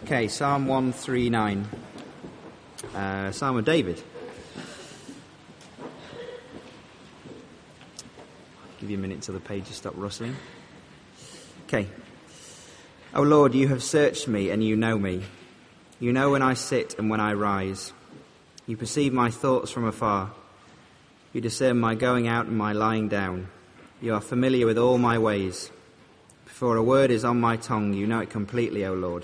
Okay, Psalm 139, Psalm of David. Give you a minute till the pages stop rustling. Okay. O Lord, you have searched me and you know me. You know when I sit and when I rise. You perceive my thoughts from afar. You discern my going out and my lying down. You are familiar with all my ways. Before a word is on my tongue, you know it completely, O Lord.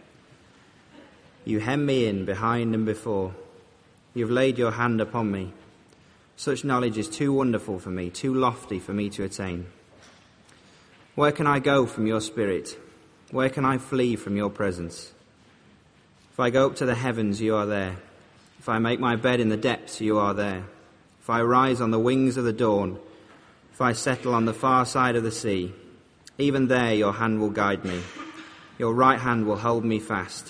You hem me in behind and before. You have laid your hand upon me. Such knowledge is too wonderful for me, too lofty for me to attain. Where can I go from your spirit? Where can I flee from your presence? If I go up to the heavens, you are there. If I make my bed in the depths, you are there. If I rise on the wings of the dawn, if I settle on the far side of the sea, even there your hand will guide me. Your right hand will hold me fast.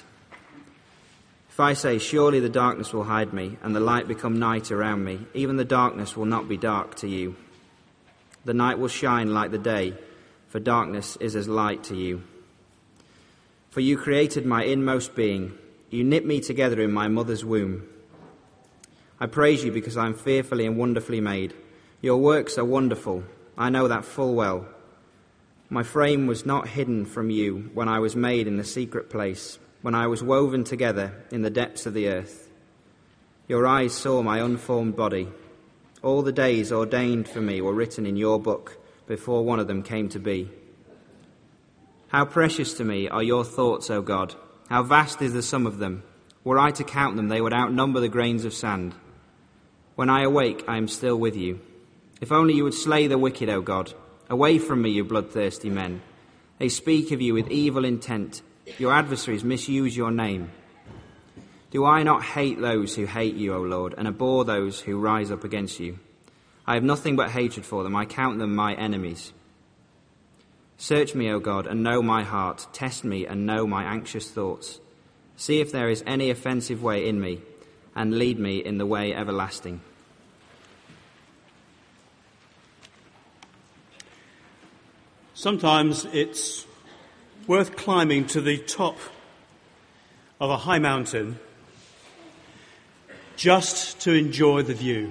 If I say, surely the darkness will hide me, and the light become night around me, even the darkness will not be dark to you. The night will shine like the day, for darkness is as light to you. For you created my inmost being. You knit me together in my mother's womb. I praise you because I am fearfully and wonderfully made. Your works are wonderful. I know that full well. My frame was not hidden from you when I was made in the secret place, when I was woven together in the depths of the earth. Your eyes saw my unformed body. All the days ordained for me were written in your book before one of them came to be. How precious to me are your thoughts, O God! How vast is the sum of them! Were I to count them, they would outnumber the grains of sand. When I awake, I am still with you. If only you would slay the wicked, O God! Away from me, you bloodthirsty men. They speak of you with evil intent. Your adversaries misuse your name. Do I not hate those who hate you, O Lord, and abhor those who rise up against you? I have nothing but hatred for them. I count them my enemies. Search me, O God, and know my heart. Test me and know my anxious thoughts. See if there is any offensive way in me, and lead me in the way everlasting. Sometimes it's worth climbing to the top of a high mountain just to enjoy the view.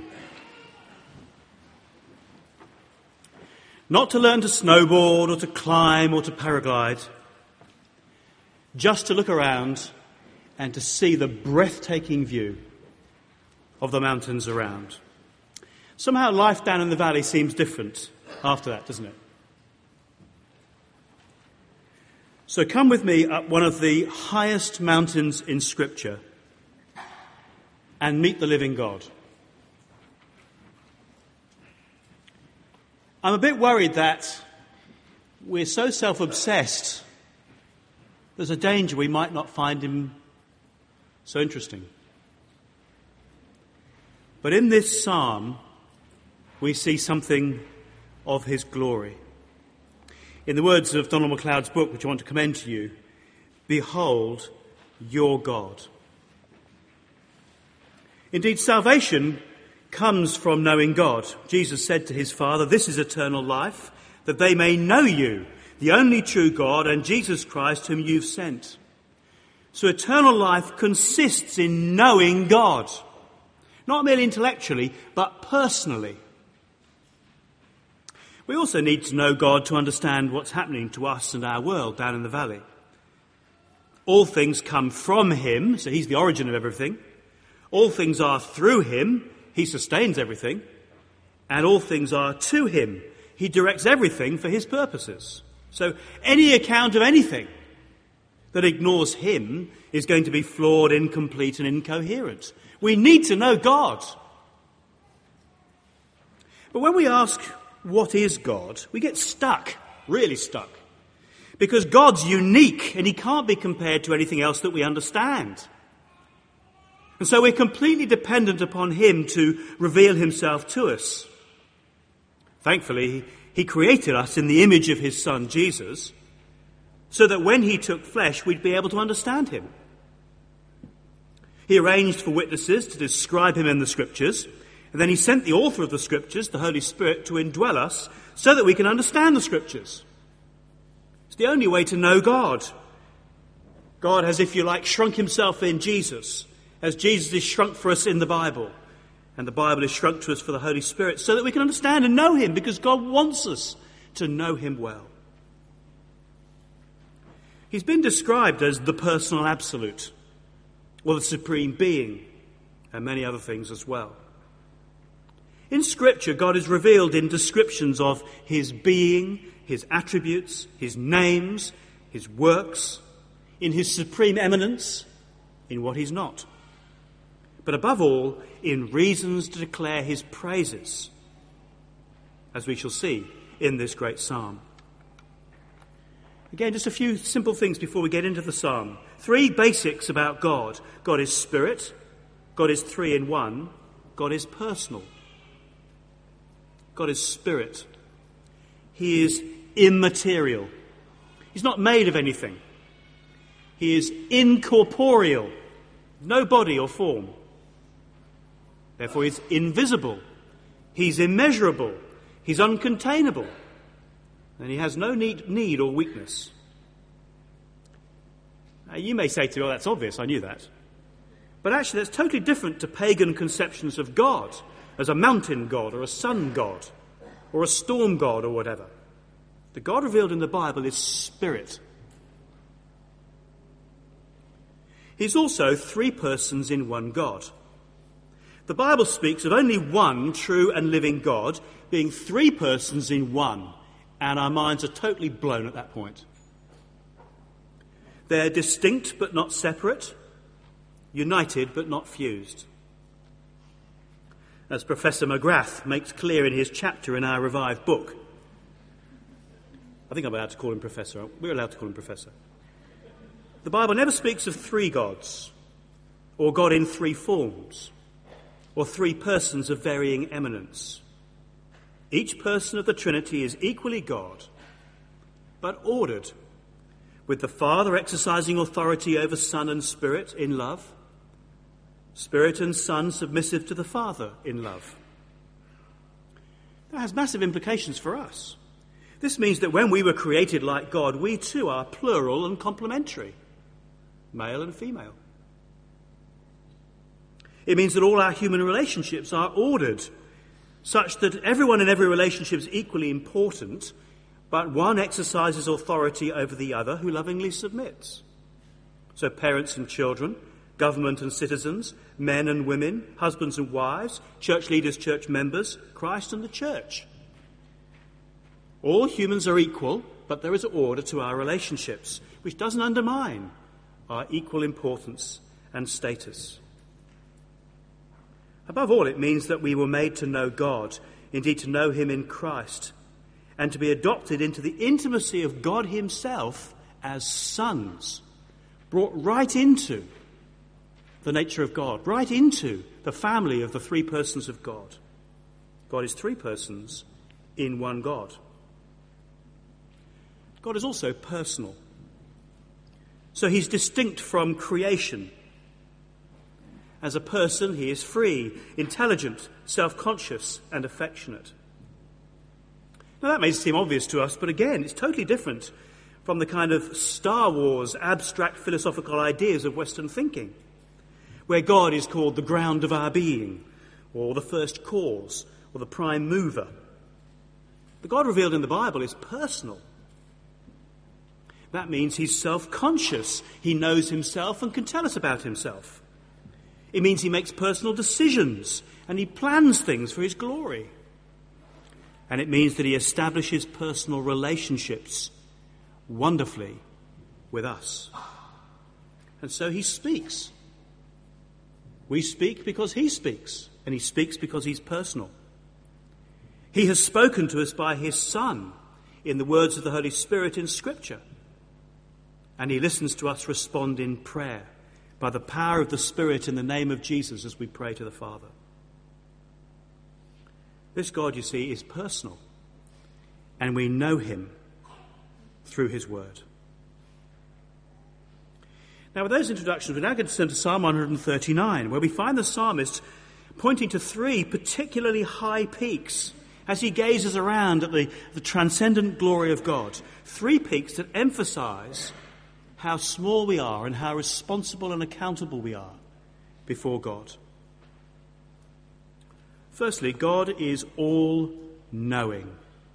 Not to learn to snowboard or to climb or to paraglide, just to look around and to see the breathtaking view of the mountains around. Somehow life down in the valley seems different after that, doesn't it? So come with me up one of the highest mountains in Scripture and meet the living God. I'm a bit worried that we're so self-obsessed, there's a danger we might not find him so interesting. But in this psalm, we see something of his glory. In the words of Donald MacLeod's book, which I want to commend to you, behold your God. Indeed, salvation comes from knowing God. Jesus said to his Father, this is eternal life, that they may know you, the only true God, and Jesus Christ whom you've sent. So eternal life consists in knowing God. Not merely intellectually, but personally. We also need to know God to understand what's happening to us and our world down in the valley. All things come from him, so he's the origin of everything. All things are through him, he sustains everything. And all things are to him, he directs everything for his purposes. So any account of anything that ignores him is going to be flawed, incomplete, and incoherent. We need to know God. But when we ask, what is God? We get stuck, really stuck. Because God's unique and he can't be compared to anything else that we understand. And so we're completely dependent upon him to reveal himself to us. Thankfully, he created us in the image of his son, Jesus, so that when he took flesh, we'd be able to understand him. He arranged for witnesses to describe him in the Scriptures, and then he sent the author of the Scriptures, the Holy Spirit, to indwell us so that we can understand the Scriptures. It's the only way to know God. God has, if you like, shrunk himself in Jesus, as Jesus is shrunk for us in the Bible, and the Bible is shrunk to us for the Holy Spirit, so that we can understand and know him, because God wants us to know him well. He's been described as the personal absolute, or the supreme being, and many other things as well. In Scripture, God is revealed in descriptions of his being, his attributes, his names, his works, in his supreme eminence, in what he's not. But above all, in reasons to declare his praises, as we shall see in this great psalm. Again, just a few simple things before we get into the psalm. 3 basics about God. God is spirit, God is 3 in 1, God is personal. God is spirit. He is immaterial. He's not made of anything. He is incorporeal, no body or form. Therefore, he's invisible. He's immeasurable. He's uncontainable. And he has no need or weakness. Now, you may say to me, "Oh, that's obvious, I knew that." But actually, that's totally different to pagan conceptions of God as a mountain god or a sun god or a storm god or whatever. The God revealed in the Bible is spirit. He's also 3 persons in one God. The Bible speaks of only one true and living God being 3 persons in one, and our minds are totally blown at that point. They're distinct but not separate, united but not fused. As Professor McGrath makes clear in his chapter in our revived book. I think I'm allowed to call him Professor. We're allowed to call him Professor. The Bible never speaks of 3 gods, or God in 3 forms, or 3 persons of varying eminence. Each person of the Trinity is equally God, but ordered, with the Father exercising authority over Son and Spirit in love, Spirit and Son submissive to the Father in love. That has massive implications for us. This means that when we were created like God, we too are plural and complementary, male and female. It means that all our human relationships are ordered such that everyone in every relationship is equally important, but one exercises authority over the other who lovingly submits. So parents and children, government and citizens, men and women, husbands and wives, church leaders, church members, Christ and the church. All humans are equal, but there is order to our relationships, which doesn't undermine our equal importance and status. Above all, it means that we were made to know God, indeed to know him in Christ, and to be adopted into the intimacy of God himself as sons, brought right into the nature of God, right into the family of the 3 persons of God. God is 3 persons in one God. God is also personal. So he's distinct from creation. As a person, he is free, intelligent, self-conscious, and affectionate. Now, that may seem obvious to us, but again, it's totally different from the kind of Star Wars abstract philosophical ideas of Western thinking, where God is called the ground of our being, or the first cause, or the prime mover. The God revealed in the Bible is personal. That means he's self-conscious. He knows himself and can tell us about himself. It means he makes personal decisions and he plans things for his glory. And it means that he establishes personal relationships wonderfully with us. And so he speaks. We speak because he speaks, and he speaks because he's personal. He has spoken to us by his Son in the words of the Holy Spirit in Scripture. And he listens to us respond in prayer by the power of the Spirit in the name of Jesus as we pray to the Father. This God, you see, is personal, and we know him through his word. Now, with those introductions, we're now going to turn to Psalm 139, where we find the psalmist pointing to 3 particularly high peaks as he gazes around at the transcendent glory of God. 3 peaks that emphasize how small we are and how responsible and accountable we are before God. Firstly, God is all-knowing,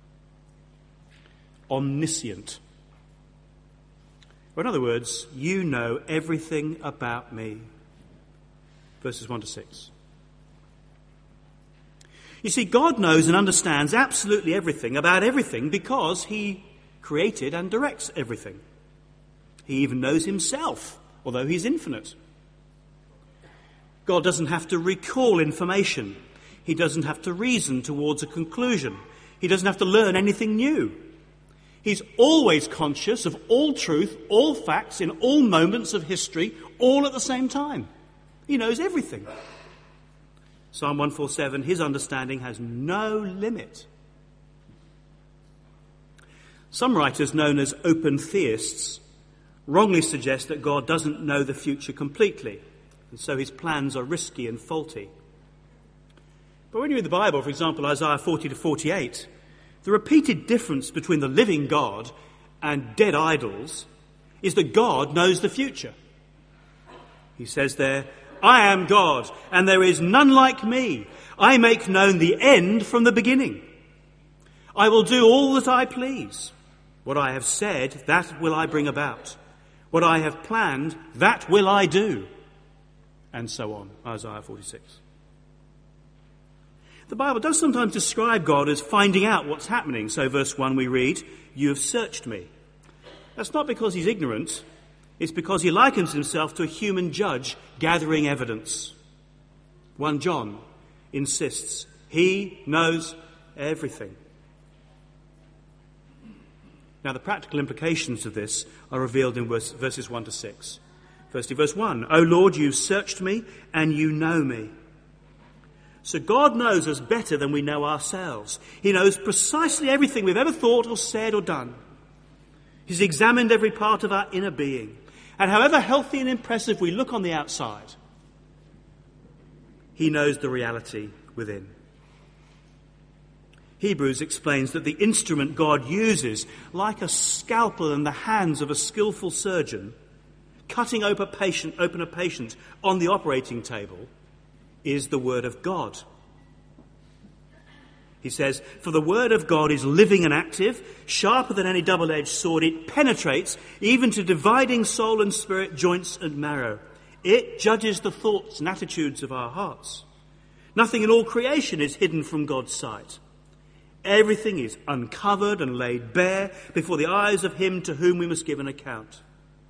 omniscient. Or in other words, you know everything about me. Verses 1 to 6. You see, God knows and understands absolutely everything about everything because he created and directs everything. He even knows himself, although he's infinite. God doesn't have to recall information. He doesn't have to reason towards a conclusion. He doesn't have to learn anything new. He's always conscious of all truth, all facts, in all moments of history, all at the same time. He knows everything. Psalm 147, his understanding has no limit. Some writers, known as open theists, wrongly suggest that God doesn't know the future completely, and so his plans are risky and faulty. But when you read the Bible, for example, Isaiah 40 to 48, the repeated difference between the living God and dead idols is that God knows the future. He says there, I am God, and there is none like me. I make known the end from the beginning. I will do all that I please. What I have said, that will I bring about. What I have planned, that will I do. And so on, Isaiah 46. The Bible does sometimes describe God as finding out what's happening. So verse 1 we read, you have searched me. That's not because he's ignorant. It's because he likens himself to a human judge gathering evidence. 1 John insists he knows everything. Now the practical implications of this are revealed in verses 1 to 6. Firstly, verse 1, O Lord, you've searched me and you know me. So God knows us better than we know ourselves. He knows precisely everything we've ever thought or said or done. He's examined every part of our inner being. And however healthy and impressive we look on the outside, he knows the reality within. Hebrews explains that the instrument God uses, like a scalpel in the hands of a skillful surgeon, cutting open a patient on the operating table, is the Word of God. He says, for the Word of God is living and active, sharper than any double-edged sword. It penetrates even to dividing soul and spirit, joints and marrow. It judges the thoughts and attitudes of our hearts. Nothing in all creation is hidden from God's sight. Everything is uncovered and laid bare before the eyes of him to whom we must give an account.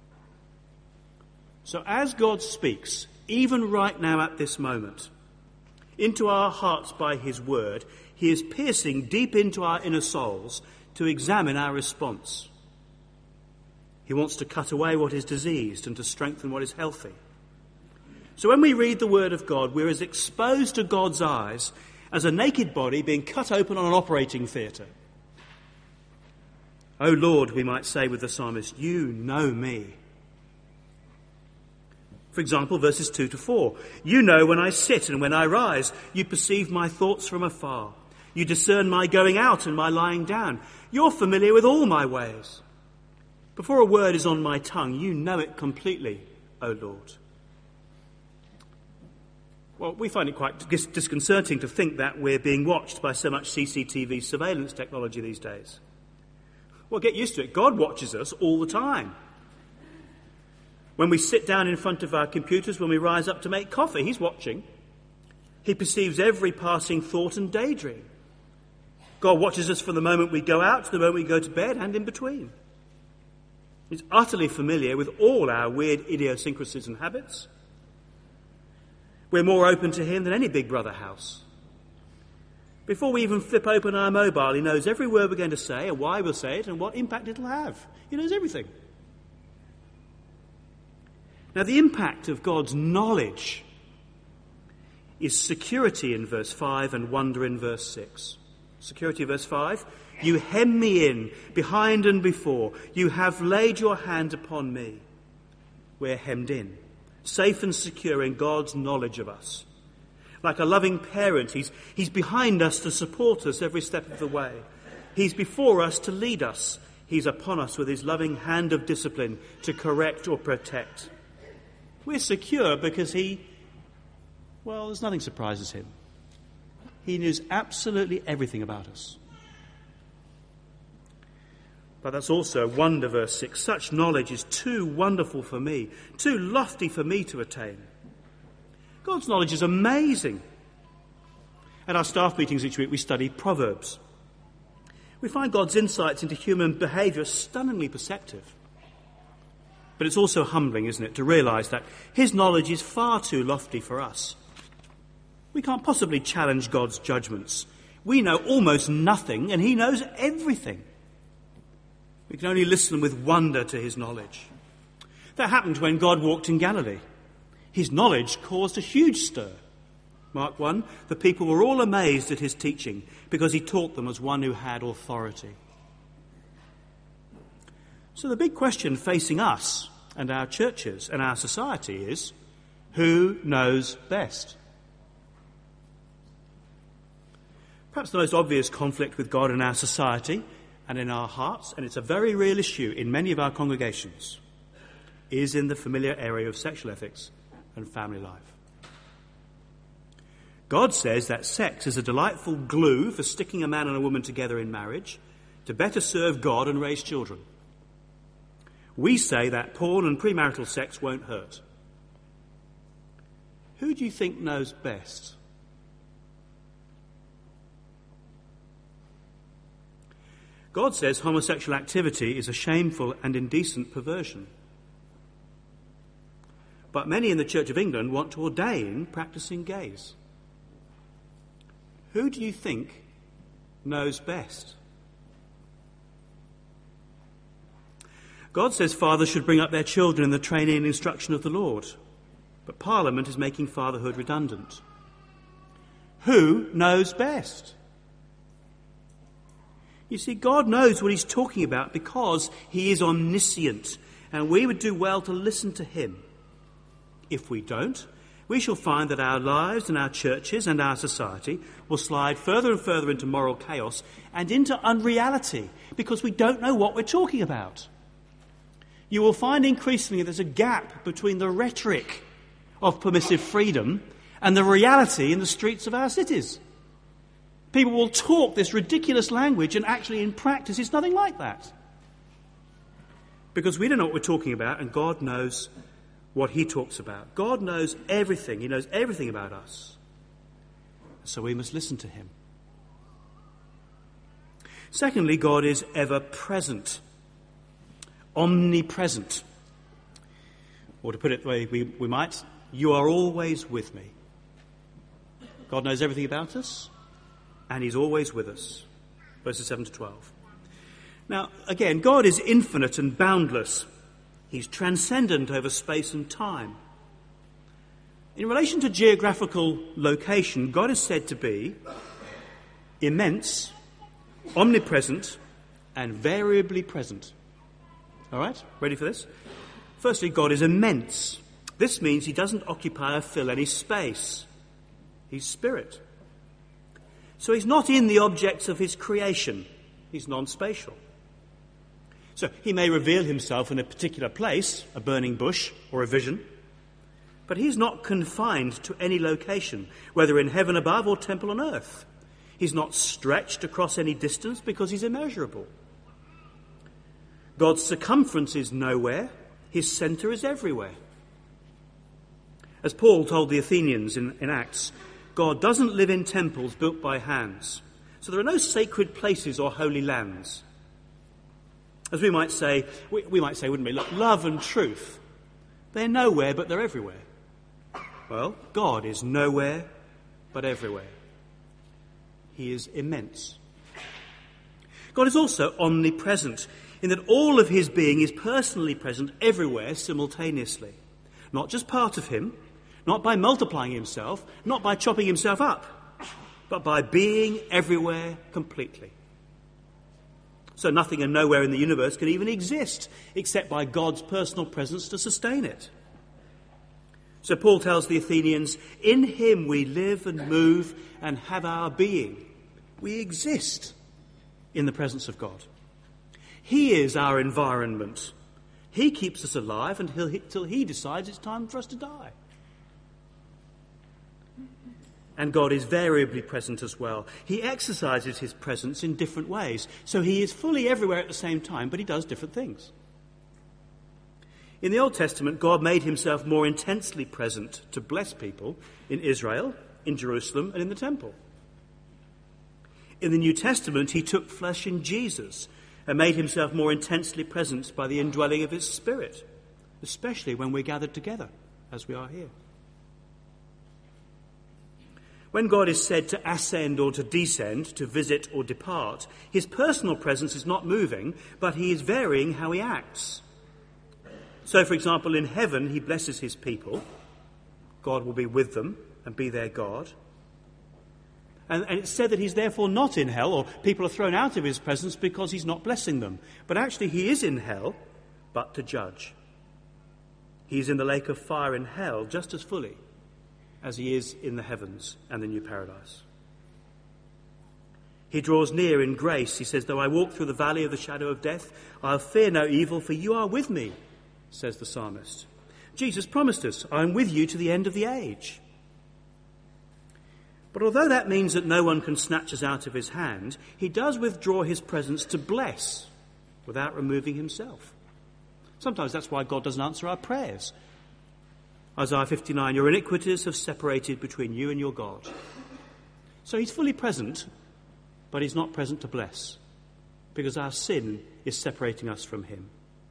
So as God speaks, even right now at this moment, into our hearts by his word, he is piercing deep into our inner souls to examine our response. He wants to cut away what is diseased and to strengthen what is healthy. So when we read the word of God, we're as exposed to God's eyes as a naked body being cut open on an operating theatre. O Lord, we might say with the psalmist, you know me. For example, verses 2 to 4. You know when I sit and when I rise. You perceive my thoughts from afar. You discern my going out and my lying down. You're familiar with all my ways. Before a word is on my tongue, you know it completely, O Lord. Well, we find it quite disconcerting to think that we're being watched by so much CCTV surveillance technology these days. Well, get used to it. God watches us all the time. When we sit down in front of our computers, when we rise up to make coffee, he's watching. He perceives every passing thought and daydream. God watches us from the moment we go out to the moment we go to bed and in between. He's utterly familiar with all our weird idiosyncrasies and habits. We're more open to him than any Big Brother house. Before we even flip open our mobile, he knows every word we're going to say and why we'll say it and what impact it'll have. He knows everything. Now, the impact of God's knowledge is security in verse 5 and wonder in verse 6. Security, verse 5. You hem me in, behind and before. You have laid your hand upon me. We're hemmed in, safe and secure in God's knowledge of us. Like a loving parent, he's behind us to support us every step of the way. He's before us to lead us. He's upon us with his loving hand of discipline to correct or protect. We're secure because there's nothing surprises him. He knows absolutely everything about us. But that's also a wonder, verse 6. Such knowledge is too wonderful for me, too lofty for me to attain. God's knowledge is amazing. At our staff meetings each week, we study Proverbs. We find God's insights into human behaviour stunningly perceptive. But it's also humbling, isn't it, to realise that his knowledge is far too lofty for us. We can't possibly challenge God's judgments. We know almost nothing, and he knows everything. We can only listen with wonder to his knowledge. That happened when God walked in Galilee. His knowledge caused a huge stir. Mark 1, the people were all amazed at his teaching because he taught them as one who had authority. So the big question facing us and our churches and our society is, who knows best? Perhaps the most obvious conflict with God in our society and in our hearts, and it's a very real issue in many of our congregations, is in the familiar area of sexual ethics and family life. God says that sex is a delightful glue for sticking a man and a woman together in marriage to better serve God and raise children. We say that porn and premarital sex won't hurt. Who do you think knows best? God says homosexual activity is a shameful and indecent perversion. But many in the Church of England want to ordain practicing gays. Who do you think knows best? God says fathers should bring up their children in the training and instruction of the Lord, but Parliament is making fatherhood redundant. Who knows best? You see, God knows what he's talking about because he is omniscient, and we would do well to listen to him. If we don't, we shall find that our lives and our churches and our society will slide further and further into moral chaos and into unreality because we don't know what we're talking about. You will find increasingly there's a gap between the rhetoric of permissive freedom and the reality in the streets of our cities. People will talk this ridiculous language and actually in practice it's nothing like that. Because we don't know what we're talking about and God knows what he talks about. God knows everything. He knows everything about us. So we must listen to him. Secondly, God is ever present. Omnipresent. Or to put it the way we might, you are always with me. God knows everything about us, and he's always with us. Verses 7 to 12. Now, again, God is infinite and boundless. He's transcendent over space and time. In relation to geographical location, God is said to be immense, omnipresent, and variably present. All right, ready for this? Firstly, God is immense. This means he doesn't occupy or fill any space. He's spirit. So he's not in the objects of his creation. He's non-spatial. So he may reveal himself in a particular place, a burning bush or a vision, but he's not confined to any location, whether in heaven above or temple on earth. He's not stretched across any distance because he's immeasurable. God's circumference is nowhere. His centre is everywhere. As Paul told the Athenians in Acts, God doesn't live in temples built by hands. So there are no sacred places or holy lands. As we might say, wouldn't we? Look, love and truth, they're nowhere, but they're everywhere. Well, God is nowhere, but everywhere. He is immense. God is also omnipresent, in that all of his being is personally present everywhere simultaneously. Not just part of him, not by multiplying himself, not by chopping himself up, but by being everywhere completely. So nothing and nowhere in the universe can even exist except by God's personal presence to sustain it. So Paul tells the Athenians, in him we live and move and have our being. We exist in the presence of God. He is our environment. He keeps us alive until he decides it's time for us to die. And God is variably present as well. He exercises his presence in different ways. So he is fully everywhere at the same time, but he does different things. In the Old Testament, God made himself more intensely present to bless people in Israel, in Jerusalem, and in the temple. In the New Testament, he took flesh in Jesus and made himself more intensely present by the indwelling of his Spirit, especially when we're gathered together, as we are here. When God is said to ascend or to descend, to visit or depart, his personal presence is not moving, but he is varying how he acts. So, for example, in heaven, he blesses his people. God will be with them and be their God. And it's said that he's therefore not in hell, or people are thrown out of his presence because he's not blessing them. But actually he is in hell, but to judge. He's in the lake of fire in hell just as fully as he is in the heavens and the new paradise. He draws near in grace. He says, though I walk through the valley of the shadow of death, I'll fear no evil, for you are with me, says the psalmist. Jesus promised us, I am with you to the end of the age. But although that means that no one can snatch us out of his hand, he does withdraw his presence to bless without removing himself. Sometimes that's why God doesn't answer our prayers. Isaiah 59, your iniquities have separated between you and your God. So he's fully present, but he's not present to bless, because our sin is separating us from him.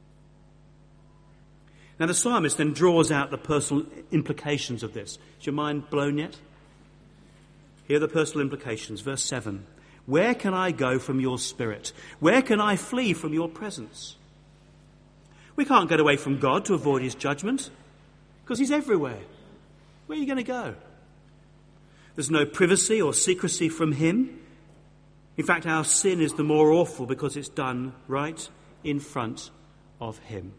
Now the psalmist then draws out the personal implications of this. Is your mind blown yet? Here are the personal implications. Verse 7. Where can I go from your spirit? Where can I flee from your presence? We can't get away from God to avoid his judgment, because he's everywhere. Where are you going to go? There's no privacy or secrecy from him. In fact, our sin is the more awful because it's done right in front of him.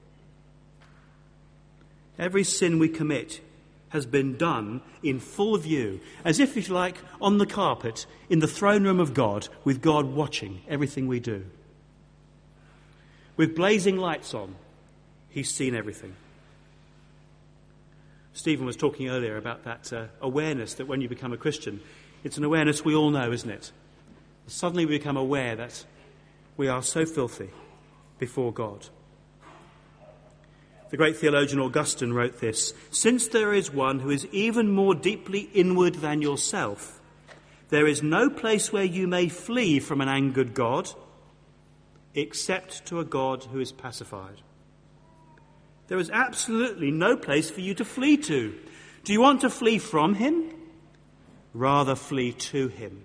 Every sin we commit has been done in full view, as if you like, on the carpet, in the throne room of God, with God watching everything we do. With blazing lights on, he's seen everything. Stephen was talking earlier about that awareness that when you become a Christian, it's an awareness we all know, isn't it? Suddenly we become aware that we are so filthy before God. The great theologian Augustine wrote this, since there is one who is even more deeply inward than yourself, there is no place where you may flee from an angered God, except to a God who is pacified. There is absolutely no place for you to flee to. Do you want to flee from him? Rather flee to him.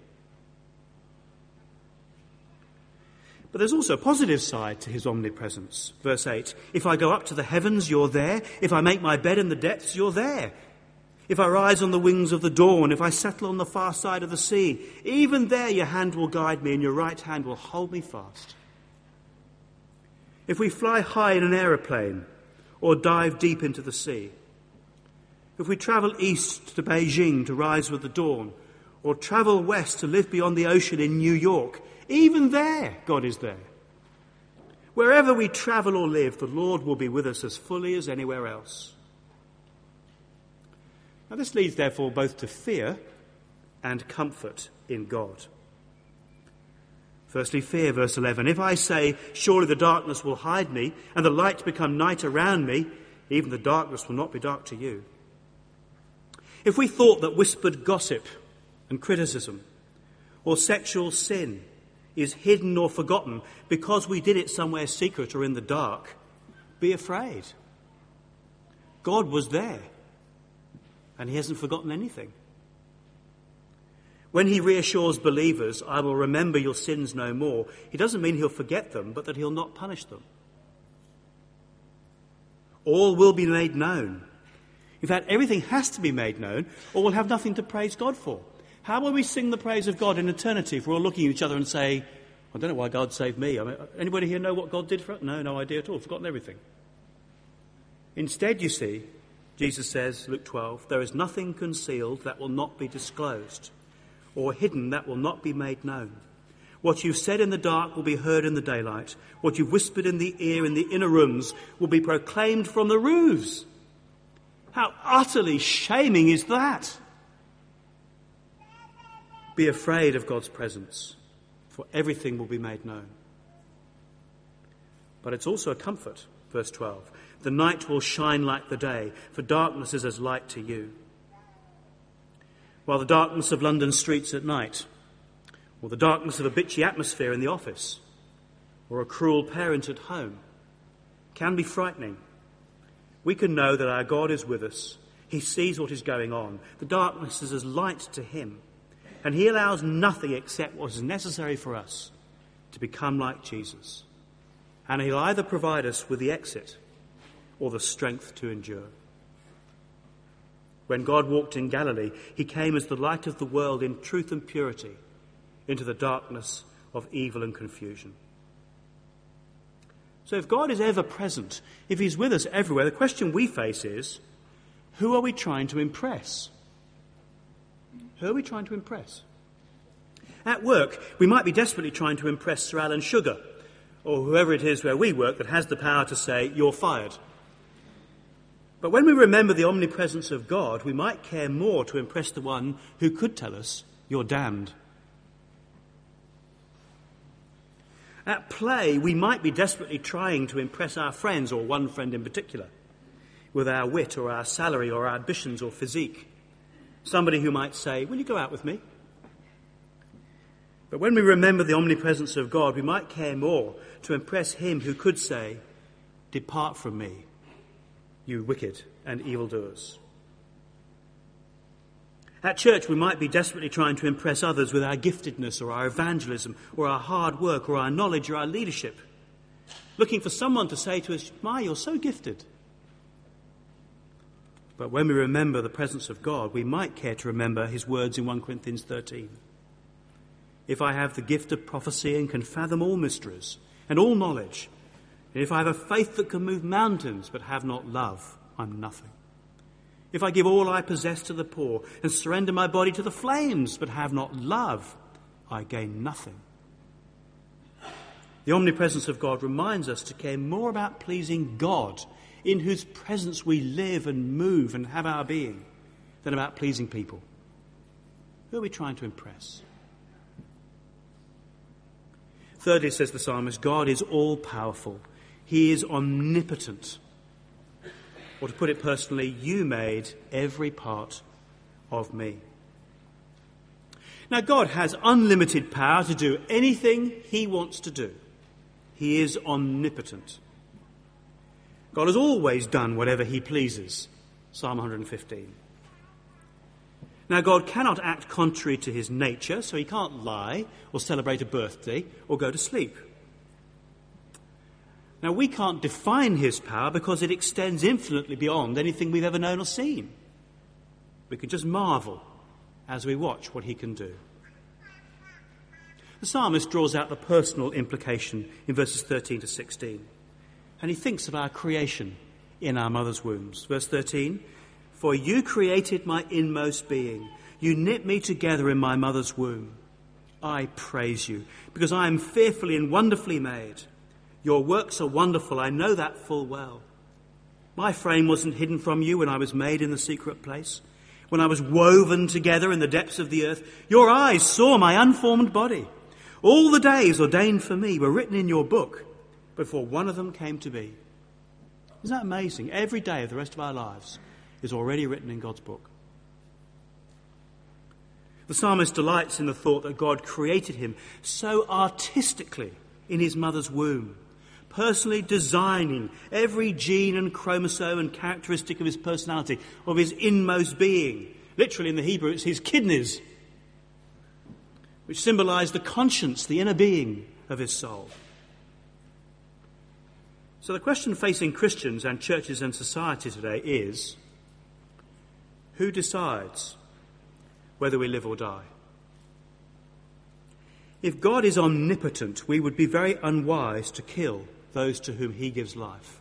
But there's also a positive side to his omnipresence. Verse 8, if I go up to the heavens, you're there. If I make my bed in the depths, you're there. If I rise on the wings of the dawn, if I settle on the far side of the sea, even there your hand will guide me and your right hand will hold me fast. If we fly high in an aeroplane or dive deep into the sea, if we travel east to Beijing to rise with the dawn, or travel west to live beyond the ocean in New York, even there, God is there. Wherever we travel or live, the Lord will be with us as fully as anywhere else. Now this leads, therefore, both to fear and comfort in God. Firstly, fear, verse 11. If I say, surely the darkness will hide me, and the light become night around me, even the darkness will not be dark to you. If we thought that whispered gossip and criticism or sexual sin is hidden or forgotten because we did it somewhere secret or in the dark, be afraid. God was there, and he hasn't forgotten anything. When he reassures believers, I will remember your sins no more, he doesn't mean he'll forget them, but that he'll not punish them. All will be made known. In fact, everything has to be made known, or we'll have nothing to praise God for. How will we sing the praise of God in eternity if we're all looking at each other and say, I don't know why God saved me. Anybody here know what God did for us? No idea at all. Forgotten everything. Instead, you see, Jesus says, Luke 12, there is nothing concealed that will not be disclosed, or hidden that will not be made known. What you've said in the dark will be heard in the daylight. What you've whispered in the ear in the inner rooms will be proclaimed from the roofs. How utterly shaming is that? Be afraid of God's presence, for everything will be made known. But it's also a comfort, verse 12. The night will shine like the day, for darkness is as light to you. While the darkness of London streets at night, or the darkness of a bitchy atmosphere in the office, or a cruel parent at home, can be frightening, we can know that our God is with us. He sees what is going on. The darkness is as light to him, and he allows nothing except what is necessary for us to become like Jesus. And he'll either provide us with the exit or the strength to endure. When God walked in Galilee, he came as the light of the world in truth and purity into the darkness of evil and confusion. So if God is ever present, if he's with us everywhere, the question we face is, who are we trying to impress? Who are we trying to impress? At work, we might be desperately trying to impress Sir Alan Sugar, or whoever it is where we work that has the power to say, you're fired. But when we remember the omnipresence of God, we might care more to impress the one who could tell us, you're damned. At play, we might be desperately trying to impress our friends, or one friend in particular, with our wit or our salary or our ambitions or physique. Somebody who might say, will you go out with me? But when we remember the omnipresence of God, we might care more to impress him who could say, depart from me, you wicked and evildoers. At church, we might be desperately trying to impress others with our giftedness or our evangelism or our hard work or our knowledge or our leadership, looking for someone to say to us, my, you're so gifted. But when we remember the presence of God, we might care to remember his words in 1 Corinthians 13. If I have the gift of prophecy and can fathom all mysteries and all knowledge, and if I have a faith that can move mountains but have not love, I'm nothing. If I give all I possess to the poor and surrender my body to the flames but have not love, I gain nothing. The omnipresence of God reminds us to care more about pleasing God, in whose presence we live and move and have our being, than about pleasing people. Who are we trying to impress? Thirdly, says the psalmist, God is all-powerful. He is omnipotent. Or to put it personally, you made every part of me. Now, God has unlimited power to do anything he wants to do. He is omnipotent. God has always done whatever he pleases. Psalm 115. Now, God cannot act contrary to his nature, so he can't lie or celebrate a birthday or go to sleep. Now, we can't define his power because it extends infinitely beyond anything we've ever known or seen. We can just marvel as we watch what he can do. The psalmist draws out the personal implication in verses 13 to 16. And he thinks of our creation in our mother's wombs. Verse 13, for you created my inmost being. You knit me together in my mother's womb. I praise you because I am fearfully and wonderfully made. Your works are wonderful, I know that full well. My frame wasn't hidden from you when I was made in the secret place, when I was woven together in the depths of the earth. Your eyes saw my unformed body. All the days ordained for me were written in your book before one of them came to be. Isn't that amazing? Every day of the rest of our lives is already written in God's book. The psalmist delights in the thought that God created him so artistically in his mother's womb, personally designing every gene and chromosome and characteristic of his personality, of his inmost being. Literally in the Hebrew, it's his kidneys, which symbolize the conscience, the inner being of his soul. So the question facing Christians and churches and society today is, who decides whether we live or die? If God is omnipotent, we would be very unwise to kill those to whom he gives life.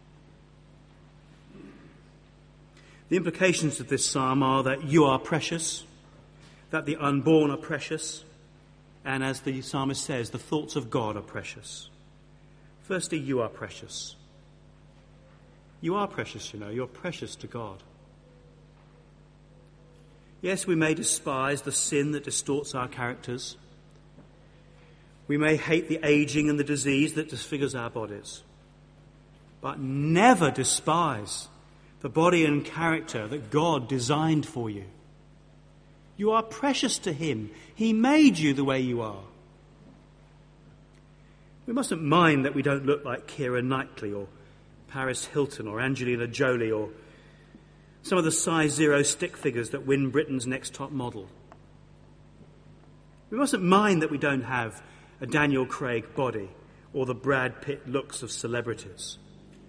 The implications of this psalm are that you are precious, that the unborn are precious, And as the psalmist says, the thoughts of God are precious. Firstly, you are precious. You are precious, you know. You're precious to God. Yes, we may despise the sin that distorts our characters. We may hate the aging and the disease that disfigures our bodies. But never despise the body and character that God designed for you. You are precious to him. He made you the way you are. We mustn't mind that we don't look like Keira Knightley or Paris Hilton or Angelina Jolie or some of the size 0 stick figures that win Britain's Next Top Model. We mustn't mind that we don't have a Daniel Craig body or the Brad Pitt looks of celebrities.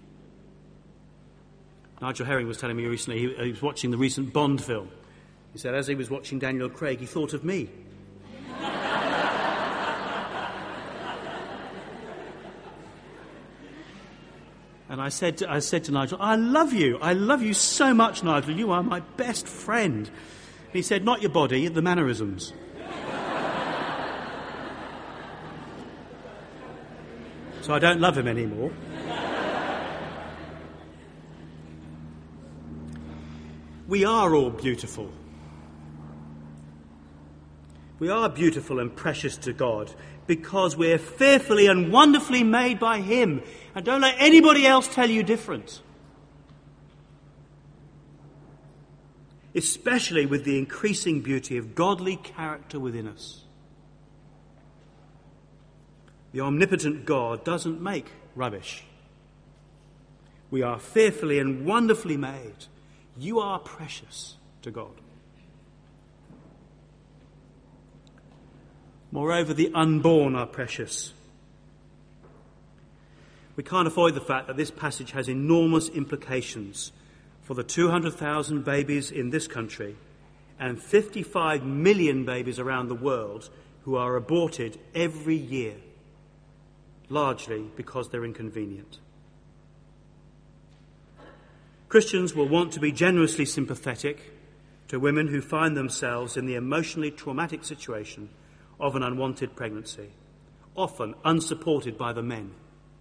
Nigel Herring was telling me recently he was watching the recent Bond film. He said as he was watching Daniel Craig, he thought of me. And I said to Nigel, I love you so much, Nigel, you are my best friend. And he said, not your body, the mannerisms. So I don't love him anymore. We are all beautiful. We are beautiful and precious to God because we're fearfully and wonderfully made by him. And don't let anybody else tell you different. Especially with the increasing beauty of godly character within us. The omnipotent God doesn't make rubbish. We are fearfully and wonderfully made. You are precious to God. Moreover, the unborn are precious. We can't avoid the fact that this passage has enormous implications for the 200,000 babies in this country and 55 million babies around the world who are aborted every year, largely because they're inconvenient. Christians will want to be generously sympathetic to women who find themselves in the emotionally traumatic situation of an unwanted pregnancy, often unsupported by the men.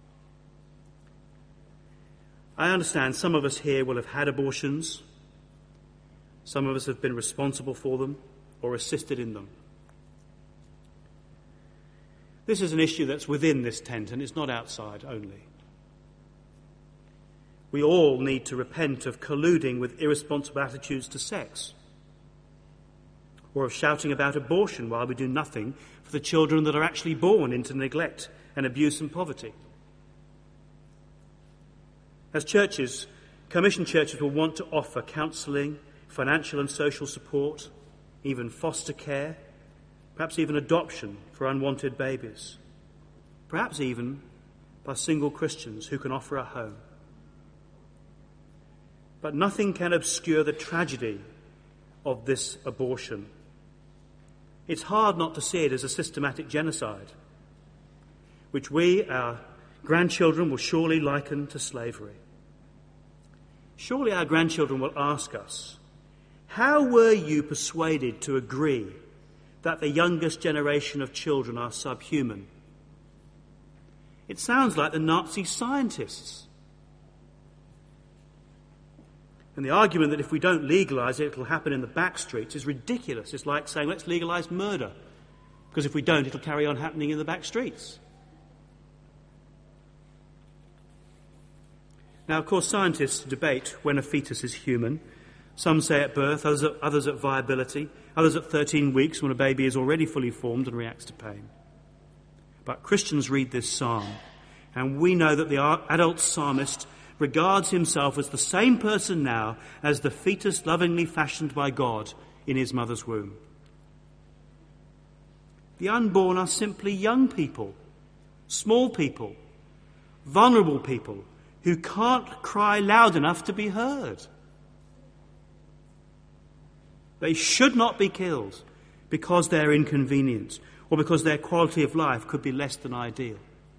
I understand some of us here will have had abortions. Some of us have been responsible for them or assisted in them. This is an issue that's within this tent and it's not outside only. We all need to repent of colluding with irresponsible attitudes to sex, or of shouting about abortion while we do nothing for the children that are actually born into neglect and abuse and poverty. As churches, commissioned churches will want to offer counselling, financial and social support, even foster care, perhaps even adoption for unwanted babies, perhaps even by single Christians who can offer a home. But nothing can obscure the tragedy of this abortion. It's hard not to see it as a systematic genocide, which we, our grandchildren, will surely liken to slavery. Surely our grandchildren will ask us, how were you persuaded to agree that the youngest generation of children are subhuman? It sounds like the Nazi scientists. And the argument that if we don't legalise it, it'll happen in the back streets is ridiculous. It's like saying, let's legalise murder, because if we don't, it'll carry on happening in the back streets. Now, of course, scientists debate when a fetus is human. Some say at birth, others at viability, others at 13 weeks when a baby is already fully formed and reacts to pain. But Christians read this psalm, and we know that the adult psalmist regards himself as the same person now as the fetus lovingly fashioned by God in his mother's womb. The unborn are simply young people, small people, vulnerable people who can't cry loud enough to be heard. They should not be killed because they're inconvenient or because their quality of life could be less than ideal.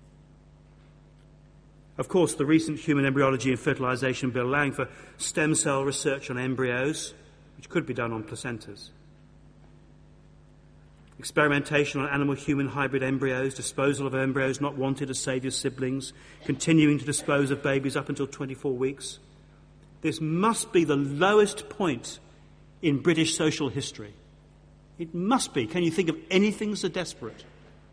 Of course, the recent Human Embryology and Fertilisation Bill allowing for stem cell research on embryos, which could be done on placentas, experimentation on animal-human hybrid embryos, disposal of embryos not wanted as saviour siblings, continuing to dispose of babies up until 24 weeks. This must be the lowest point in British social history. It must be. Can you think of anything so desperate?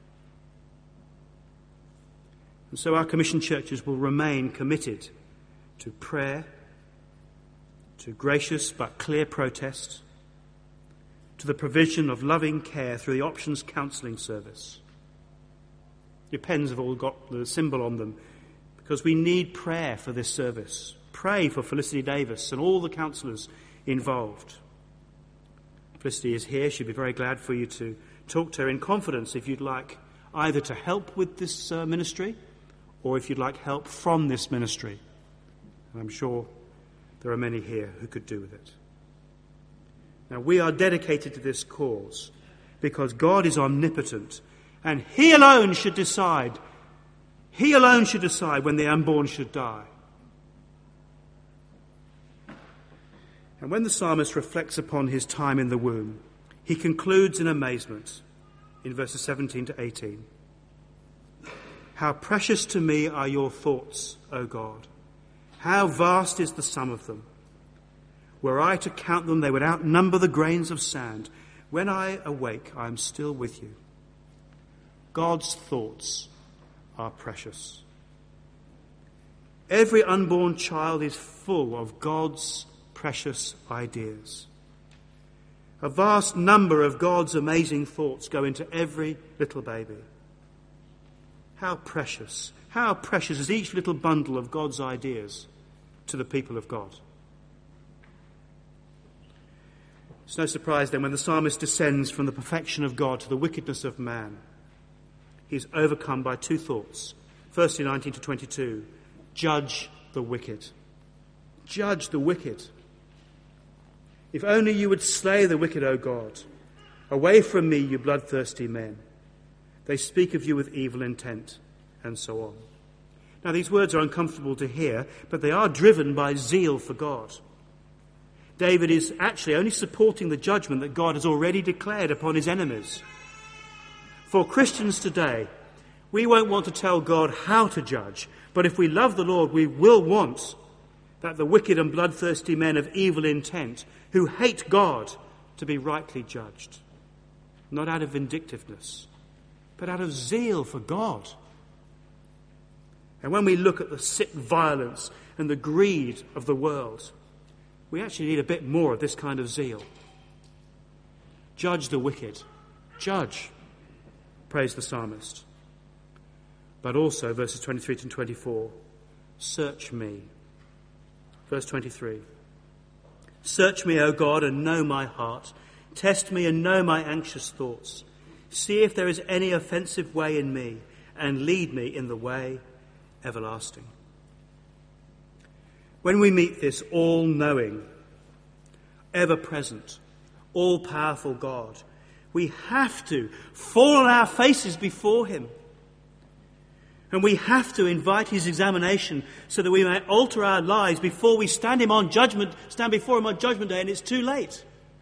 And so our commission churches will remain committed to prayer, to gracious but clear protest, to the provision of loving care through the Options Counselling Service. Your pens have all got the symbol on them because we need prayer for this service. Pray for Felicity Davis and all the counsellors involved. Felicity is here. She'd be very glad for you to talk to her in confidence if you'd like either to help with this ministry or if you'd like help from this ministry. And I'm sure there are many here who could do with it. Now, we are dedicated to this cause because God is omnipotent and He alone should decide. He alone should decide when the unborn should die. And when the psalmist reflects upon his time in the womb, he concludes in amazement in verses 17 to 18. How precious to me are your thoughts, O God. How vast is the sum of them. Were I to count them, they would outnumber the grains of sand. When I awake, I am still with you. God's thoughts are precious. Every unborn child is full of God's precious ideas. A vast number of God's amazing thoughts go into every little baby. How precious is each little bundle of God's ideas to the people of God. It's no surprise then when the psalmist descends from the perfection of God to the wickedness of man. He's overcome by two thoughts. Firstly, 19 to 22, judge the wicked. Judge the wicked. If only you would slay the wicked, O God. Away from me, you bloodthirsty men. They speak of you with evil intent, and so on. Now, these words are uncomfortable to hear, but they are driven by zeal for God. David is actually only supporting the judgment that God has already declared upon his enemies. For Christians today, we won't want to tell God how to judge, but if we love the Lord, we will want that the wicked and bloodthirsty men of evil intent who hate God to be rightly judged. Not out of vindictiveness, but out of zeal for God. And when we look at the sick violence and the greed of the world, we actually need a bit more of this kind of zeal. Judge the wicked. Judge, prays the psalmist. But also, verses 23 to 24, search me. Verse 23. Search me, O God, and know my heart. Test me and know my anxious thoughts. See if there is any offensive way in me, and lead me in the way everlasting. When we meet this all-knowing, ever-present, all-powerful God, we have to fall on our faces before him. And we have to invite his examination so that we may alter our lives before we stand before him on judgment day and it's too late.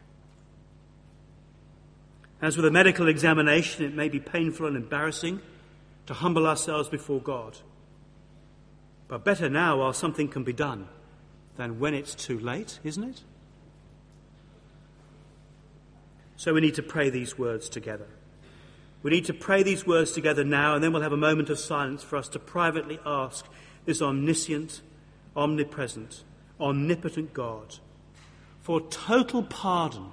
As with a medical examination, it may be painful and embarrassing to humble ourselves before God. But better now while something can be done than when it's too late, isn't it? So we need to pray these words together. We need to pray these words together now, and then we'll have a moment of silence for us to privately ask this omniscient, omnipresent, omnipotent God for total pardon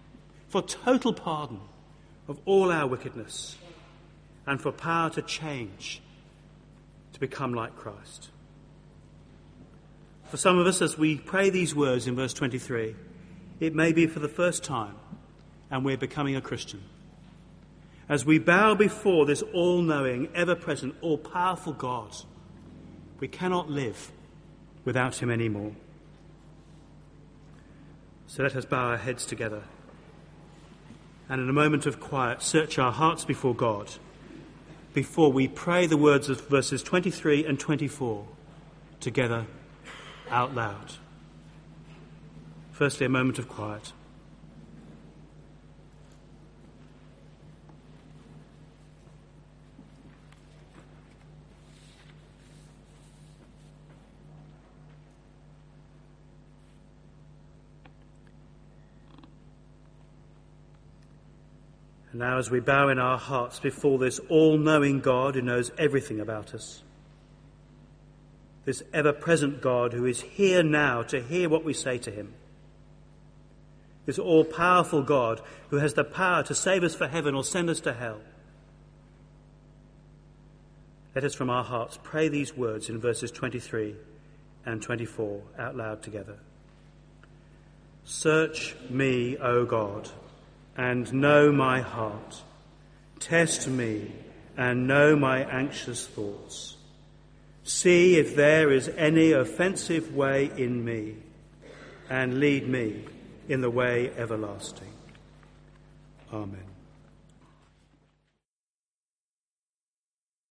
of all our wickedness and for power to change, to become like Christ. For some of us, as we pray these words in verse 23, it may be for the first time and we're becoming a Christian. As we bow before this all-knowing, ever-present, all-powerful God, we cannot live without him anymore. So let us bow our heads together and in a moment of quiet search our hearts before God before we pray the words of verses 23 and 24 together out loud. Firstly, a moment of quiet. And now as we bow in our hearts before this all-knowing God who knows everything about us, this ever-present God who is here now to hear what we say to him, this all-powerful God who has the power to save us for heaven or send us to hell, let us from our hearts pray these words in verses 23 and 24 out loud together. Search me, O God, and know my heart. Test me and know my anxious thoughts. See if there is any offensive way in me, and lead me in the way everlasting. Amen.